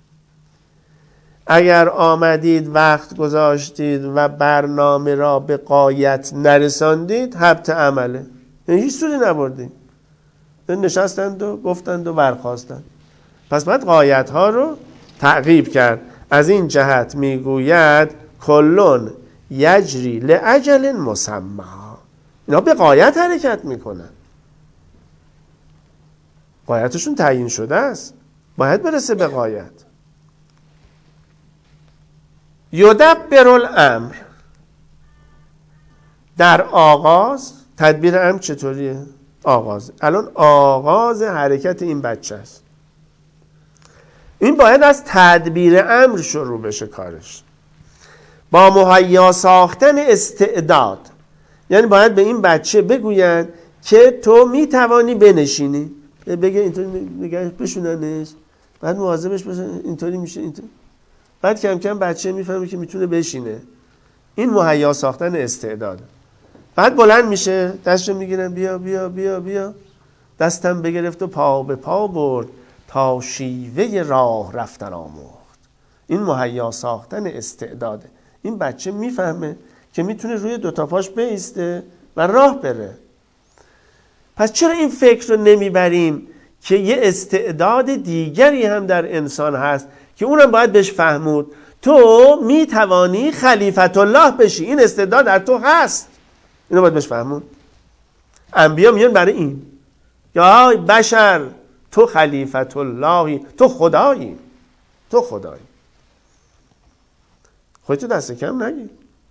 اگر آمدید وقت گذاشتید و برنامه را به غایت نرساندید حبط عمله، یعنی هیچ سودی نبردید. نشستند و گفتند و برخاستند. پس باید غایت ها رو تعقیب کرد. از این جهت میگوید کلون یجری لاجل مسمى، اینا به غایت حرکت میکنن، غایتشون تعیین شده است، باید برسه به غایت. یدبر الامر، در آغاز تدبیر امر چطوریه؟ آغاز، الان آغاز حرکت این بچه است، این باید از تدبیر امر شروع بشه کارش، با مهیا ساختن استعداد. یعنی باید به این بچه بگوین که تو میتوانی بنشینی، بگه اینطوری نگهش بشوننش، بعد مواظبش باشه اینطوری میشه اینطوری، بعد کم کم بچه میفهمه که میتونه بشینه. این مهیا ساختن استعداد. بعد بلند میشه، دستشو میگیرن بیا بیا بیا بیا، دستم بگرفت و پا به پا برد تا شیوه راه رفتن آموخت. این مهیا ساختن استعداده. این بچه میفهمه که میتونه روی دوتا پاش بایسته و راه بره. پس چرا این فکر رو نمیبریم که یه استعداد دیگری هم در انسان هست که اونم باید بهش فهمود؟ تو میتوانی خلیفت الله بشی، این استعداد در تو هست، اینو باید بهش فهمون. انبیا میان برای این، یا بشر تو خلیفت اللهی، تو خدایی، تو خدایی، خودتو دست کم نگی.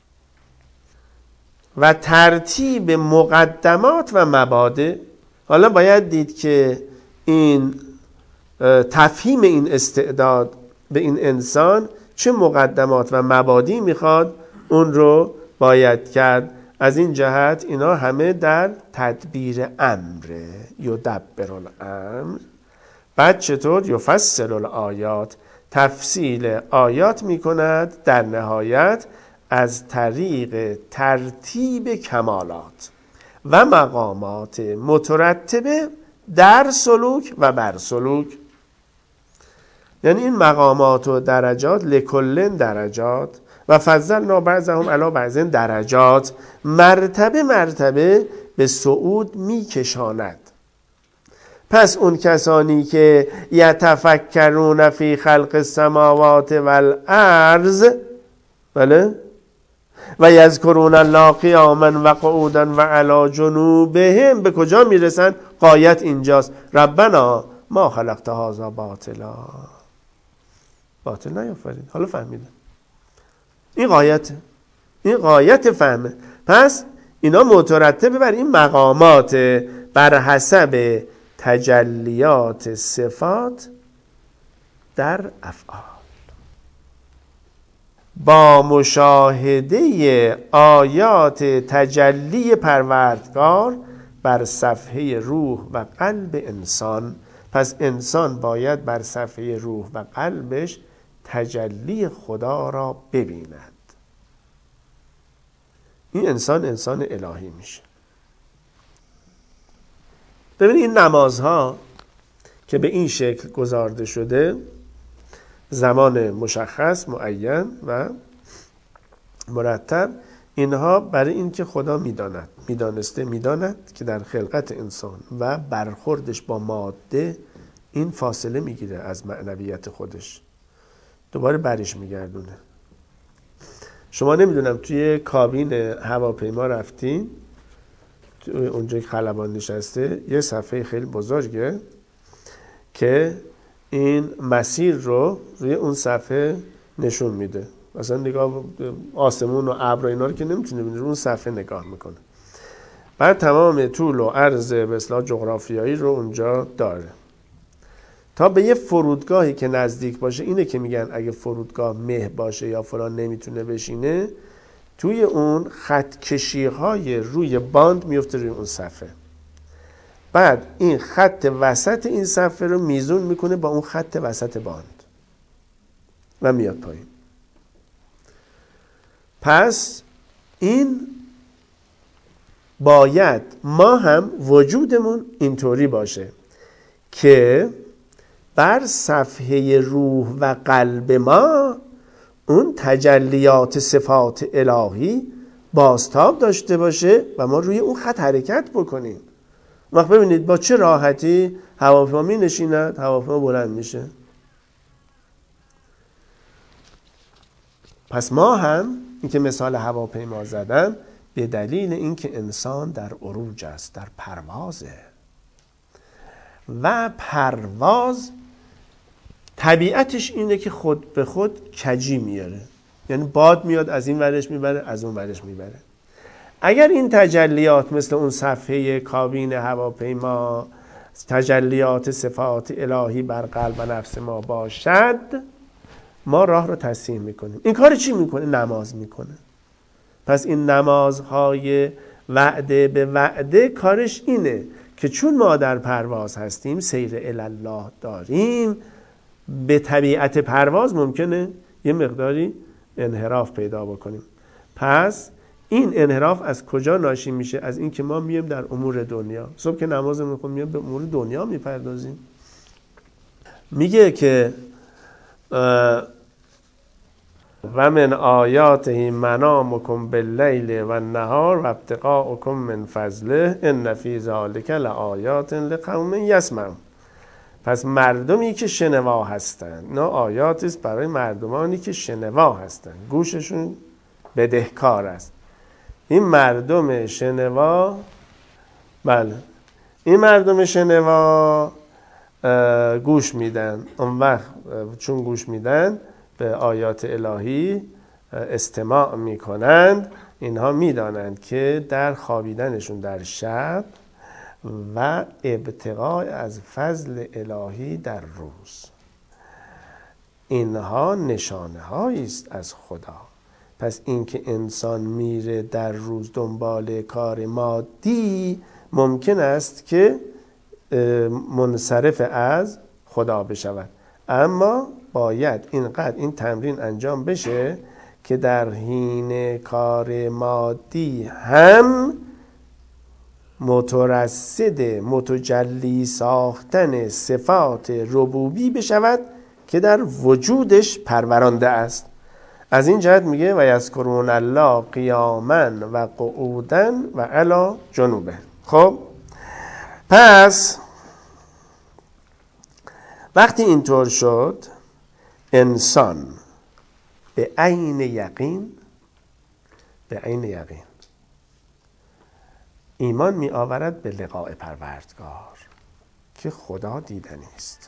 و ترتیب مقدمات و مبادئ. حالا باید دید که این تفهیم این استعداد به این انسان چه مقدمات و مبادی میخواد، اون رو باید کرد. از این جهت اینا همه در تدبیر امره. یدبر الامر. بعد چطور؟ یفصل الآیات، تفصیل آیات میکند در نهایت از طریق ترتیب کمالات و مقامات مترتبه در سلوک و بر سلوک. یعنی این مقامات و درجات لکل درجات و فضلنا بعضهم علی بعض درجات، مرتبه مرتبه به صعود میکشاند. پس اون کسانی که یتفکرون فی خلق السماوات والارض، بله، و یذکرون الله قیاما و قعودا و علی جنوبهم، به کجا میرسن؟ غایت اینجاست. ربنا ما خلقت هذا باطلا، باطل نیافرید. حالا فهمیدن این غایته، این غایت فهمه. پس اینا مترتبه بر این مقامات بر حسب تجلیات صفات در افعال. با مشاهده آیات تجلی پروردگار بر صفحه روح و قلب انسان. پس انسان باید بر صفحه روح و قلبش تجلی خدا را ببیند. این انسان انسان الهی میشه. ببینید این نمازها که به این شکل گذارده شده، زمان مشخص معین و مرتب، اینها برای این که خدا میداند که در خلقت انسان و برخوردش با ماده این فاصله میگیره از معنویت خودش، دوباره برش میگردونه. شما نمیدونم توی کابین هواپیما رفتین، اونجا که خلبان نشسته، یه صفحه خیلی بزرگه که این مسیر رو روی اون صفحه نشون میده. مثلا نگاه آسمون و ابر و اینا رو که نمیتونه ببینه، اون صفحه نگاه میکنه. بعد تمام طول و عرض به اصطلاح جغرافیایی رو اونجا داره. تا به یه فرودگاهی که نزدیک باشه، اینه که میگن اگه فرودگاه مه باشه یا فلان نمیتونه بشینه، توی اون خط کشی‌های روی باند میفته روی اون صفحه. بعد این خط وسط این صفحه رو میزون میکنه با اون خط وسط باند و میاد پایین. پس این باید ما هم وجودمون اینطوری باشه که بر صفحه روح و قلب ما اون تجلیات صفات الهی بازتاب داشته باشه و ما روی اون خط حرکت بکنیم. وقت ببینید با چه راحتی هواپیما می نشیند، هواپیما بلند میشه. پس ما هم این که مثال هواپیما زدم به دلیل اینکه انسان در عروج است، در پروازه و پرواز طبیعتش اینه که خود به خود کجی میاره، یعنی باد میاد از این ورش میبره از اون ورش میبره. اگر این تجلیات مثل اون صفحه کابین هواپیما تجلیات صفات الهی بر قلب و نفس ما باشد، ما راه رو تسهیل میکنیم. این کار چی میکنه؟ نماز میکنه. پس این نمازهای وعده به وعده کارش اینه که چون ما در پرواز هستیم، سیر الله داریم، به طبیعت پرواز ممکنه یه مقداری انحراف پیدا بکنیم. پس این انحراف از کجا ناشی میشه؟ از این که ما میایم در امور دنیا. صبح که نماز میخونیم میایم به امور دنیا میپردازیم. میگه که و من آیاته منامکم باللیل و النهار و ابتغاءکم من فضله ان فی ذلک لآیات لقوم یسمعون. پس مردمی که شنوا هستند، نه آیاتی است برای مردمانی که شنوا هستند، گوششون بدهکار است. این مردم شنوا، بله این مردم شنوا گوش میدن. اون وقت چون گوش میدن به آیات الهی استماع میکنند، اینها میدانند که در خوابیدنشون در شب و ابتغاء از فضل الهی در روز، اینها نشانه هایی است از خدا. پس اینکه انسان میره در روز دنبال کار مادی ممکن است که منصرف از خدا بشود، اما باید اینقدر این تمرین انجام بشه که در حین کار مادی هم مترصد متجلی ساختن صفات ربوبی بشود که در وجودش پرورانده است. از این جهت میگه و یذکرون الله قیاما و قعودا و علی جنوبه. خب پس وقتی اینطور شد، انسان به عین یقین ایمان می آورد به لقاء پروردگار که خدا دیدنی است.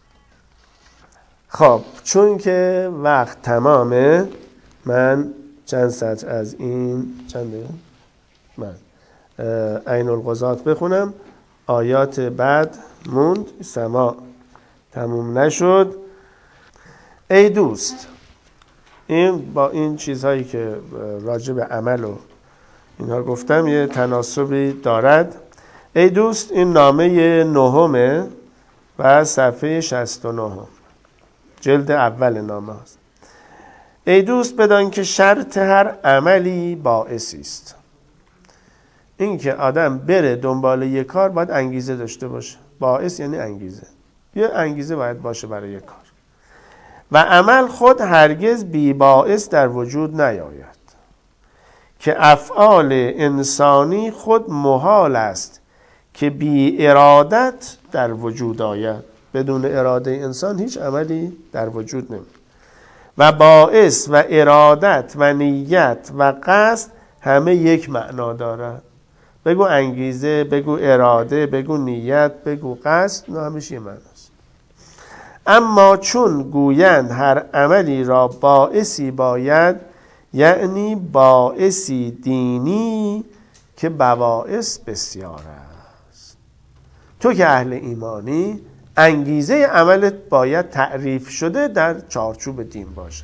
خب چون که وقت تمامه، من چند سطر از این من عین القضات بخونم. آیات بعد موند، سماع تموم نشد. ای دوست، این با این چیزهایی که راجع به عمل و اینها گفتم یه تناسبی دارد. ای دوست، این نامه نهمه و صفحه 69 جلد اول نامه هست. ای دوست بدان که شرط هر عملی باعثی است. این که آدم بره دنبال یک کار باید انگیزه داشته باشه. باعث یعنی انگیزه، یه انگیزه باید باشه برای یک کار. و عمل خود هرگز بی باعث در وجود نیاید، که افعال انسانی خود محال است که بی ارادت در وجود آید. بدون اراده انسان هیچ عملی در وجود نمی. و باعث و ارادت و نیت و قصد همه یک معنا دارد. بگو انگیزه، بگو اراده، بگو نیت، بگو قصد، نه همش یه معناست. اما چون گویند هر عملی را باعثی باید، یعنی باعثی دینی که بواعث بسیار است. تو که اهل ایمانی، انگیزه عملت باید تعریف شده در چارچوب دین باشه.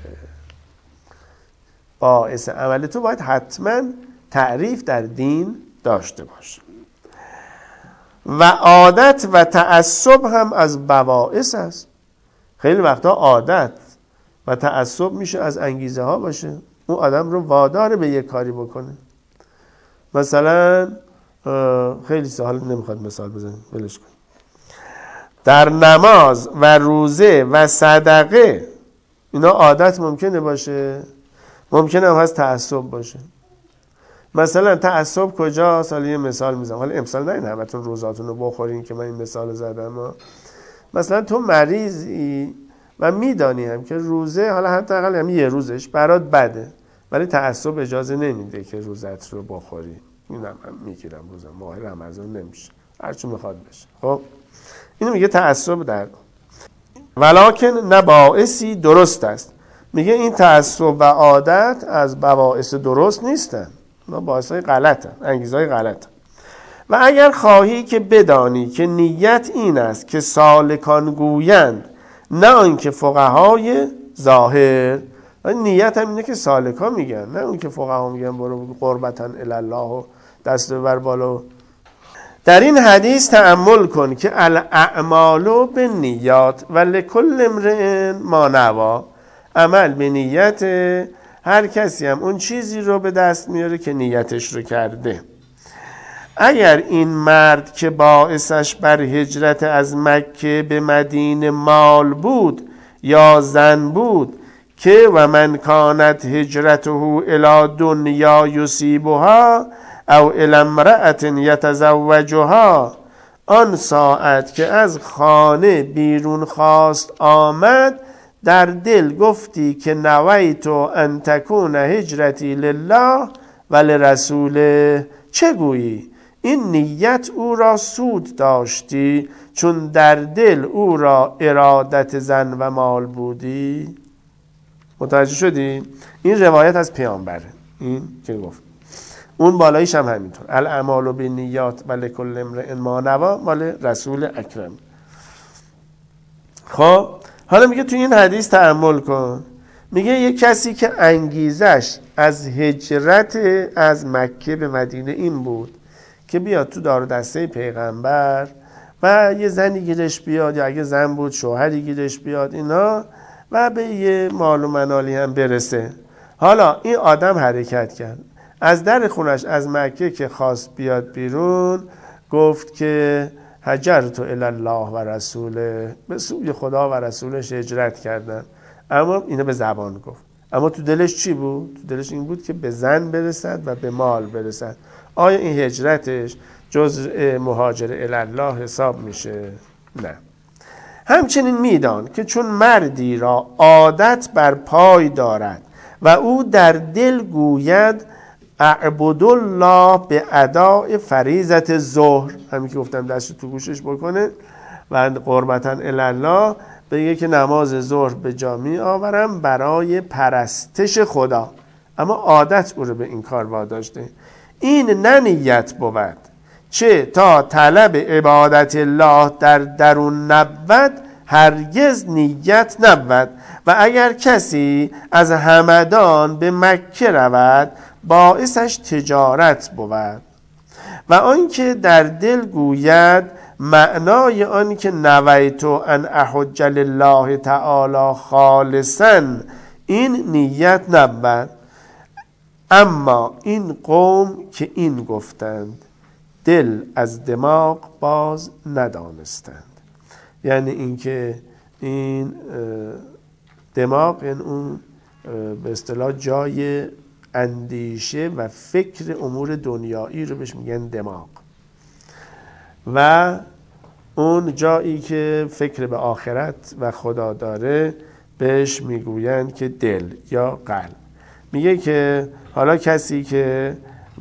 باعث عمل تو باید حتما تعریف در دین داشته باشه. و عادت و تعصب هم از بواعث است. خیلی وقتا عادت و تعصب میشه از انگیزه ها باشه، اون آدم رو وادار به یک کاری بکنه. مثلا خیلی سهل، نمیخواد مثال بزنیم، ولش کن. در نماز و روزه و صدقه اینا عادت ممکنه باشه، ممکنه هم هست تعصب باشه. مثلا تعصب کجاست؟ حالا یه مثال میزنم، حالا امسال نه این همتون روزاتون رو بخورین که من این مثال زدم. مثلا تو مریضی و میدانی هم که روزه، حالا حداقل هم یه روزش برات بده، ولی تعصب اجازه نمیده که روزت رو بخوری. اینم من میگیرم روزم ماه رمضان نمیشه، هرچی میخواد بشه. خب اینو میگه تعصب در ولکن نه باعثی درست است. میگه این تعصب و عادت از بواعث درست نیستن، اینا باعثای غلطن، انگیزهای غلطن. و اگر خواهی که بدانی که نیت این است که سالکان گویند، نه آنکه فقهای ظاهر. نیت هم اینه که سالکان میگن، نه اون که فقها میگن برو قربتاً الی الله و دست بر بالا. در این حدیث تأمل کن که الاعمال بالنیات و لکل امرئ ما نوی. عمل به نیت، هر کسی هم اون چیزی رو به دست میاره که نیتش رو کرده. اگر این مرد که باعثش بر هجرت از مکه به مدینه مال بود یا زن بود که و من کانت هجرته الی دنیا یصیبها او الی امرأة یتزوجها، آن ساعت که از خانه بیرون خواست آمد، در دل گفتی که نویت ان تکون هجرتی لله و لرسوله، چه گویی؟ این نیت او را سود داشتی چون در دل او را ارادت زن و مال بودی. متوجه شدی؟ این روایت از پیامبره، این که گفت. اون بالاییش هم همینطور، الاعمال بالنیات و لکل امرئ ما نوی، مال رسول اکرم. خب حالا میگه تو این حدیث تأمل کن، میگه یک کسی که انگیزش از هجرت از مکه به مدینه این بود که بیاد تو دار و دسته پیغمبر و یه زنی گیرش بیاد، یا اگه زن بود شوهری گیرش بیاد اینا، و به یه مال و منالی هم برسه. حالا این آدم حرکت کرد از در خونش از مکه که خواست بیاد بیرون، گفت که هجرت الی الله و رسوله، به سوی خدا و رسولش هجرت کردن. اما اینو به زبان گفت، اما تو دلش چی بود؟ تو دلش این بود که به زن برسد و به مال برسد. آیا این هجرتش جز مهاجر الی الله حساب میشه؟ نه. همچنین میدان که چون مردی را عادت بر پای دارد و او در دل گوید اعبد الله به اداء فریضت ظهر، همین که گفتم دست تو گوشش بکنه و قربتاً الی الله، بگه که نماز ظهر به جا می آورم برای پرستش خدا، اما عادت او رو به این کار واداشته. این نه نیت بود، چه تا طلب عبادت الله در درون نبود هرگز نیت نبود. و اگر کسی از همدان به مکه رود باعثش تجارت بود. و آنکه در دل گوید معنای آن که نویت ان احج لله تعالی خالصا، این نیت نبود. اما این قوم که این گفتند دل از دماغ باز ندانستند. یعنی اینکه این دماغ، این اون به اصطلاح جای اندیشه و فکر امور دنیایی رو بهش میگن دماغ، و اون جایی که فکر به آخرت و خدا داره بهش میگوین که دل یا قلب. میگه که حالا کسی که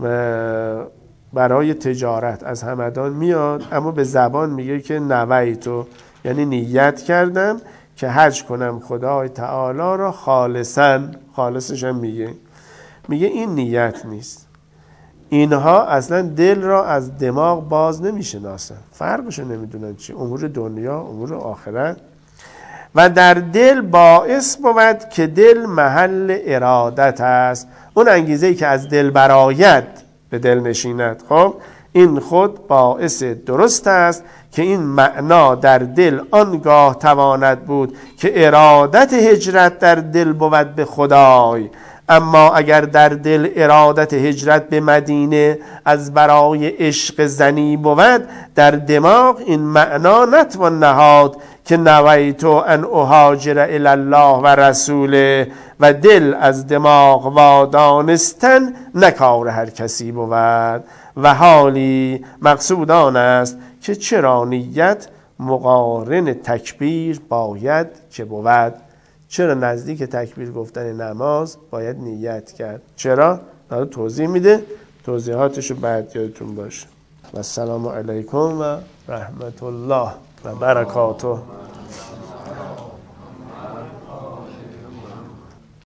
برای تجارت از همدان میاد، اما به زبان میگه که نویتو، یعنی نیت کردم که حج کنم خدای تعالی را خالصاً، خالصش هم میگه این نیت نیست. اینها اصلا دل را از دماغ باز نمیشناسن، فرقشو نمیدونن چی، امور دنیا، امور آخرت. و در دل باعث بود که دل محل ارادت است. اون انگیزه‌ای که از دل براید به دل نشیند. خب این خود باعث درست است که این معنا در دل آنگاه تواند بود که ارادت هجرت در دل بود به خدای. اما اگر در دل ارادت هجرت به مدینه از برای عشق زنی بود، در دماغ این معنا نتوان نهاد که نویت ان اهاجر الی الله و رسوله، و دل از دماغ وادانستن نکار هر کسی بود. و حالی مقصود آن است که چرا نیت مقارن تکبیر باید که بود. چرا نزدیک تکبیر گفتن نماز باید نیت کرد؟ چرا؟ داره توضیح میده، توضیحاتشو بعد یادتون باشه. و السلام علیکم و رحمت الله و برکاته.